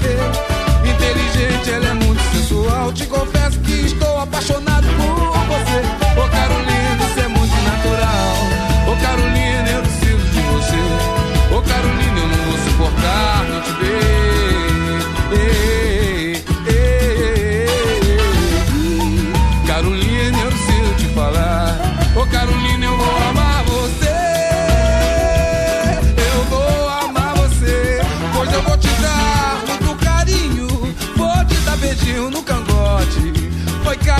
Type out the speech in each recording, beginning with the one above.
Inteligente, ela é muito sensual. Te confesso que estou apaixonado por você. Ô Carolina, isso é muito natural. Ô Carolina, eu preciso de você. Ô Carolina, eu não vou suportar não te ver. Carolina, eu preciso te falar. Ô Carolina, eu vou amar você. Eu vou amar você. Pois eu vou te dar muito carinho. Vou te dar beijinho no cangote. Oi,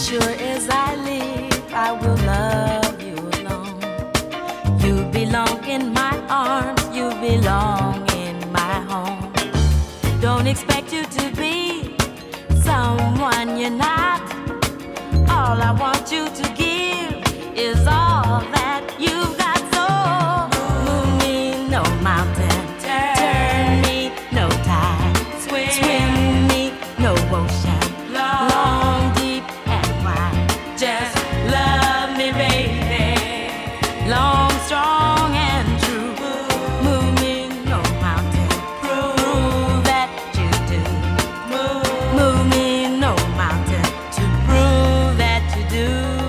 sure as I live, I will love you alone. You belong in my arms, you belong in my home. Don't expect you to be someone you're not. All I want you to give is all that you've got. So move me, no mountain. Turn me, no tide. Swim me, no ocean. Long, deep, and wide. Just love me, baby. Long, strong, and true. Move me, no mountain. Prove that you do. Move me, no mountain. To prove that you do.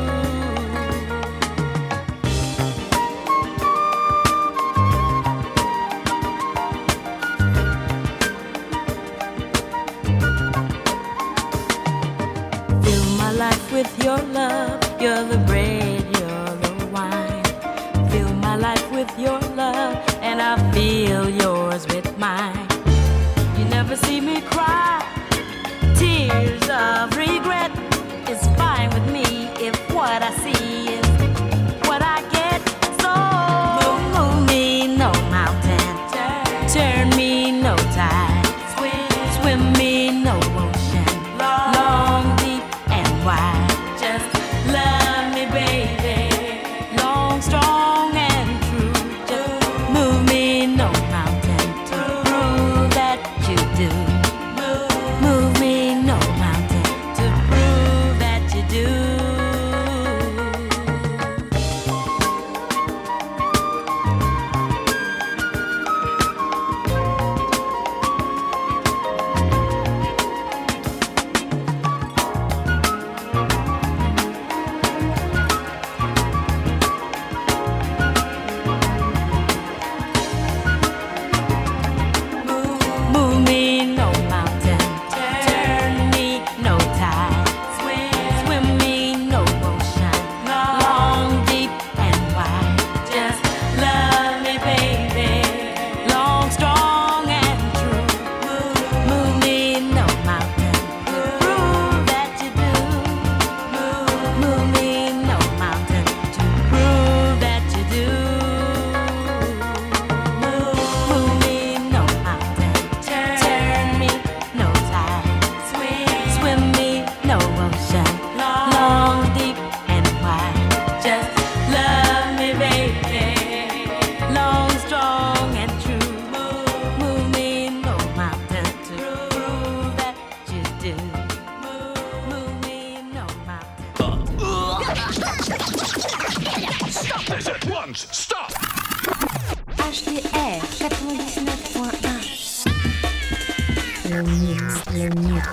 Fill my life with your love. You're the bread, you're the wine. Fill my life with your love, and I feel yours with mine. You never see me cry. Tears of regret is fine with me if what I see is what I get. So move me, no mountain. Turn me, no tide. Swim me, no ocean. Long, deep, and wide. Just love me, baby. Long, strong, and true. Just move me, no mountain. To prove that you do. Move me, no mountain. To prove that you do. Move me, no mountain. Turn me, no tide. Swim me, no ocean. Long, deep, and wide. Just love me, baby. Long, strong, and true. Move me, no mountain. Prove that you do. Move me, no mountain. To prove that you do. Move me, no mountain. Turn me, no tide. Swim me, no ocean. Long, deep, and wide. Just love me, baby. Long, strong, and true. Move me, no mountain. To prove that you do. Move me, no mountain. Stop this at once! Stop! HDR 99.1. Le mix.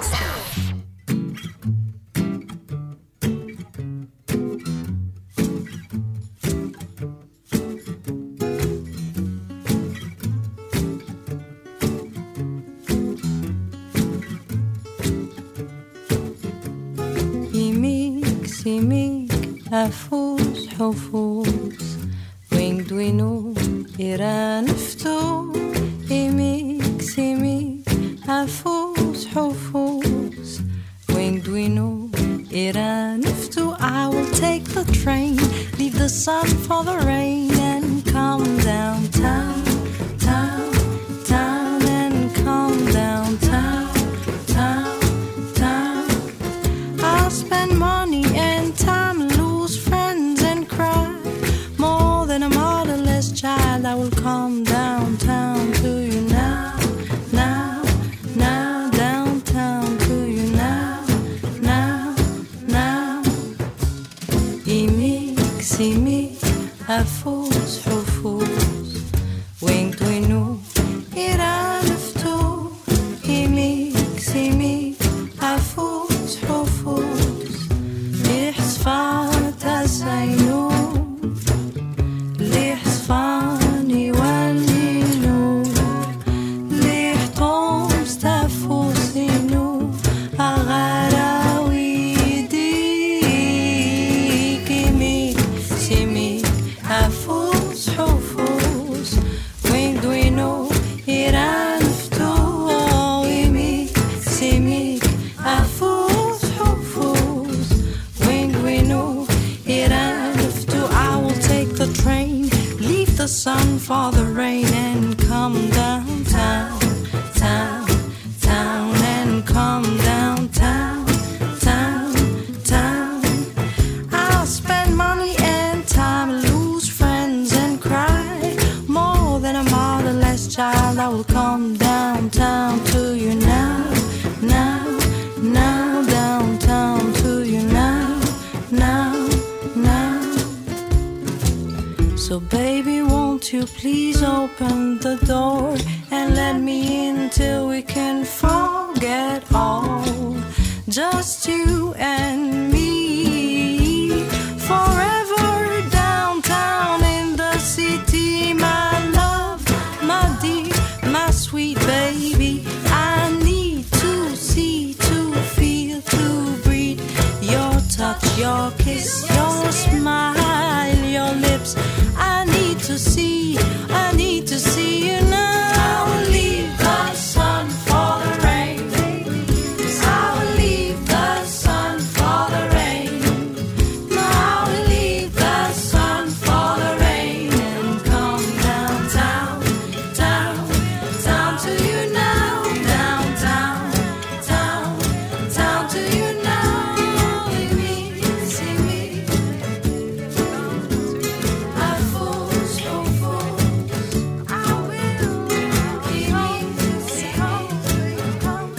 يميك أفوز حفوز وين دوينو إيران فتو يميك أفوز حفوز وين دوينو إيران فتو. I will take the train, leave the sun for the rain and come downtown, town, and come downtown, town. I'll spend money and time, lose friends and cry. More than a motherless child, I will come downtown to you now, downtown to you now. يميك أفوز حفوز وين دوينو إيران فتو. يميك أفوز حفوز لحصفات الزينو لحصفاني واللينو لحطوم ستفوسينو أغراوي ديك يميك أفوز please open the door and let me in till we can forget all. Just you and me, forever downtown in the city, my love, my dear, my sweet baby. I need to see, to feel, to breathe your touch, your kiss, your smile, your lips. I need to see you now. I will leave the sun for the rain. I will leave the sun for the rain. No, I will leave the sun for the rain and come downtown, down, down to you now, downtown, down, down to you now. See me, I fools, oh fools, I will be me, see me, I fools,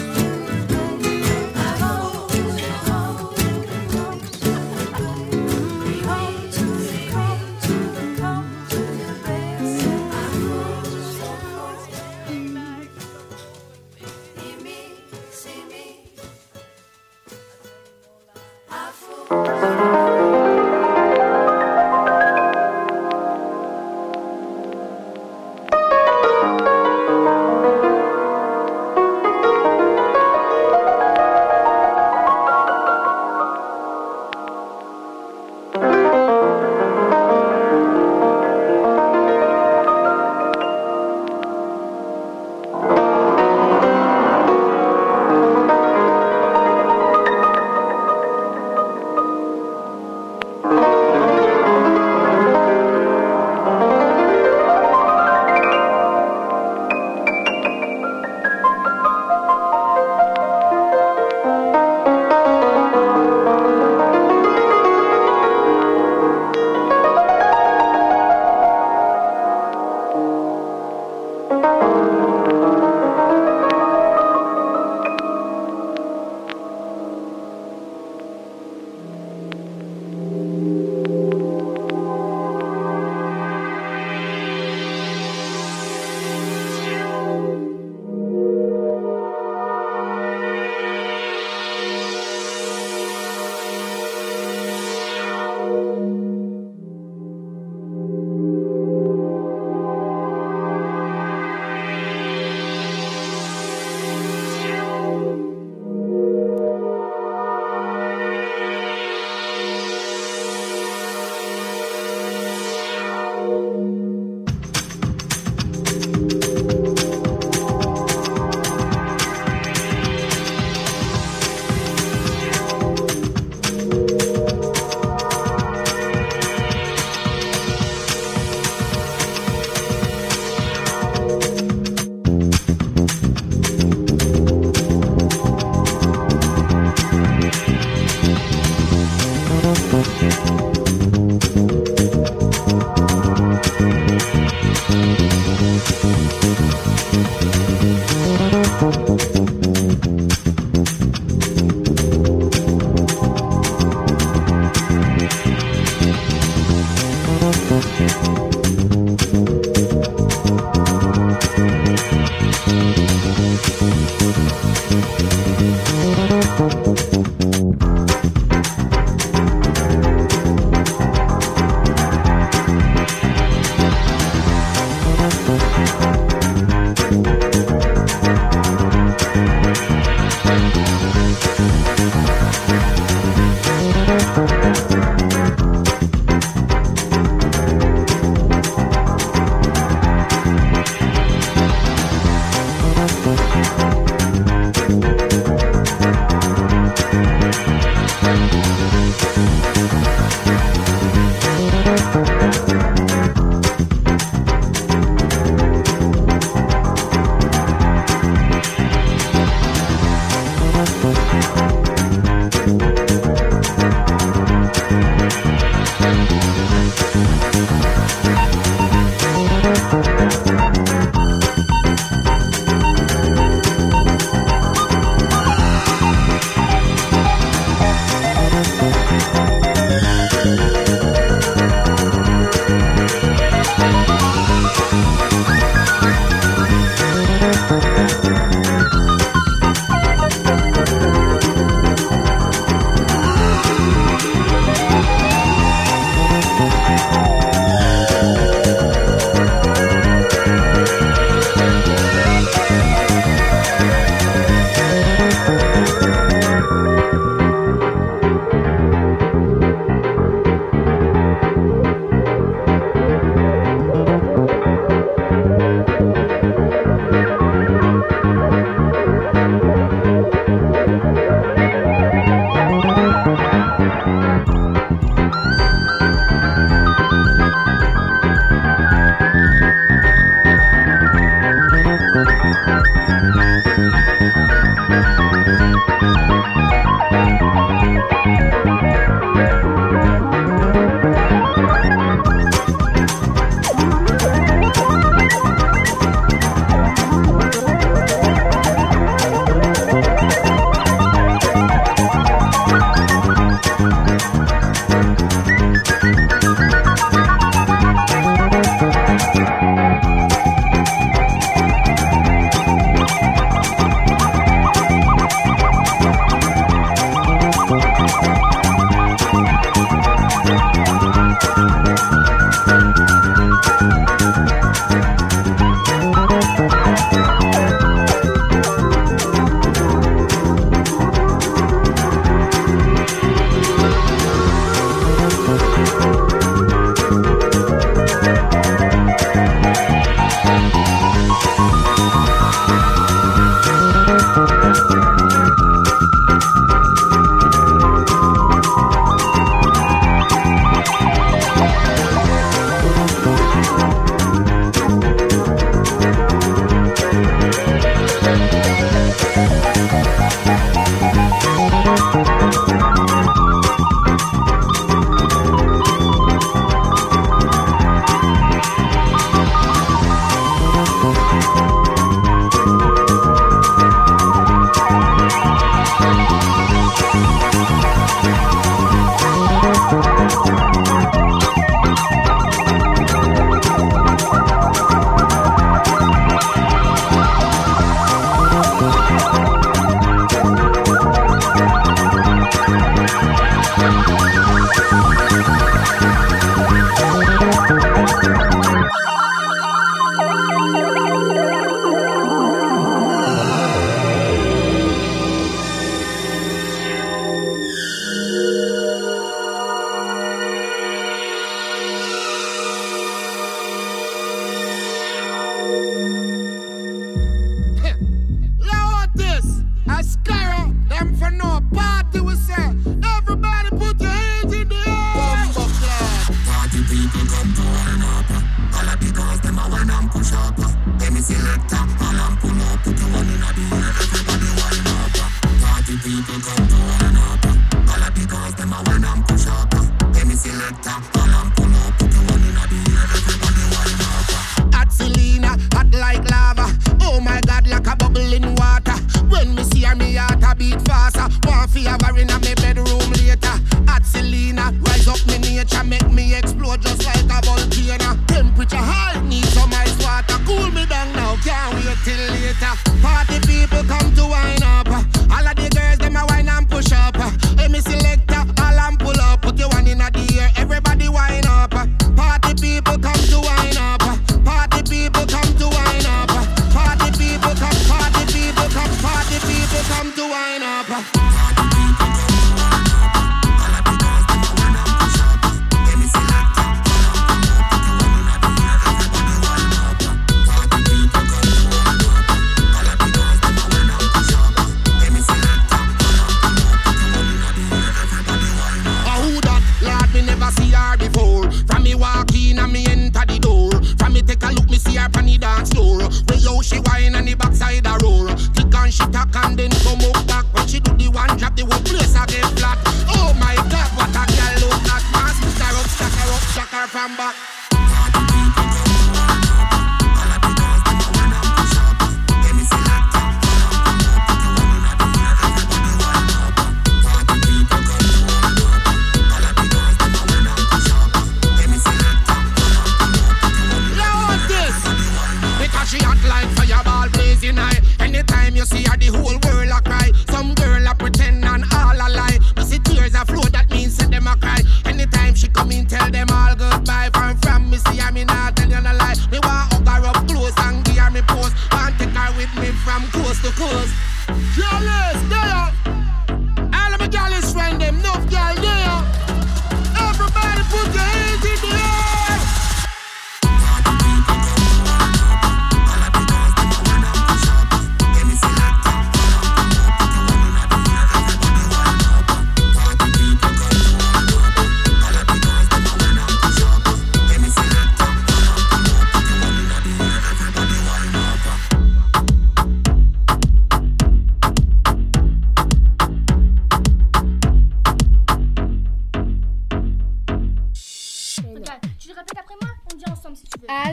Tell them all goodbye from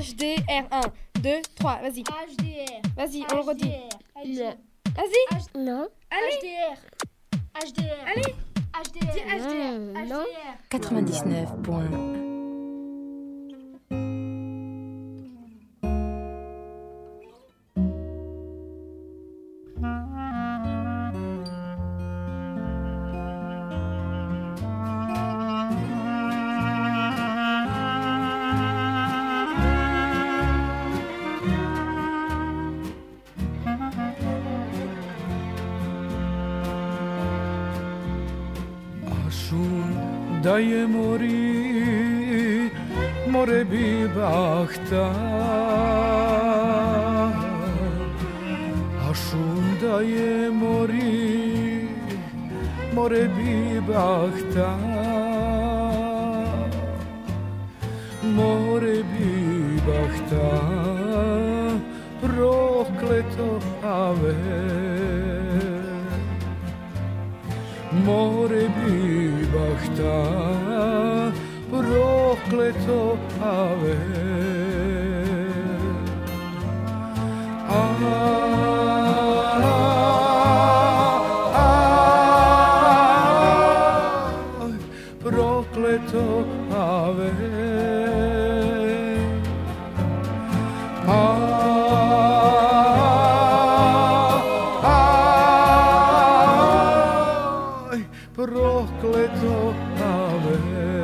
HDR. 1, 2, 3, vas-y. HDR. Vas-y, on le redit. Vas-y. Non. Allez. HDR. HDR. Allez. HDR. Dis HDR. Non. 99.1. Da je mori, more bi bahta, a šum da je mori, more bi bahta, more bi bahta, prokleto ave. More bi bahta, prokleto ave. Prokleto ave. Prokleto ave.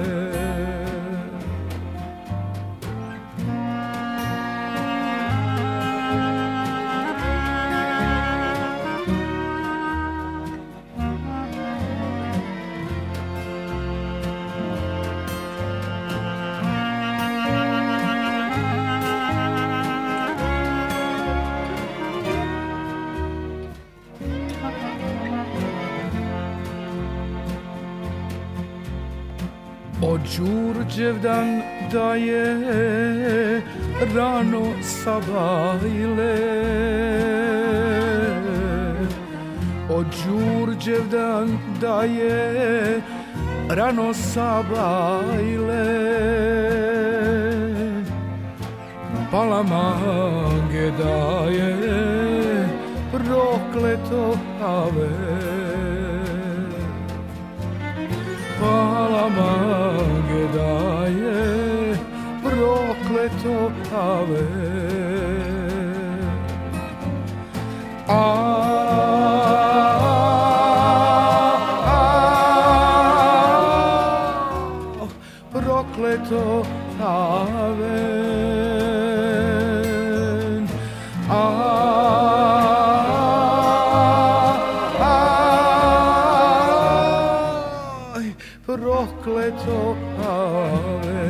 Od Đurđevdan da je rano sabajle, od Đurđevdan da je rano sabajle, palamange da je prokleto ave. Palamange da je prokleto ave. Prokleto ave. Prokleto ave.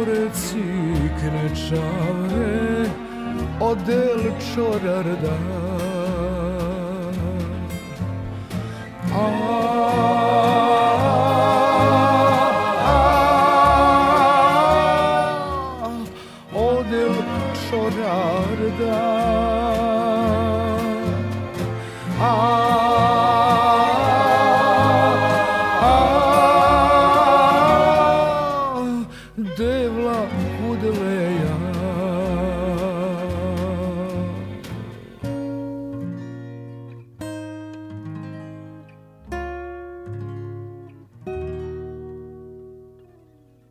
More cikne čavre, odel čorarda.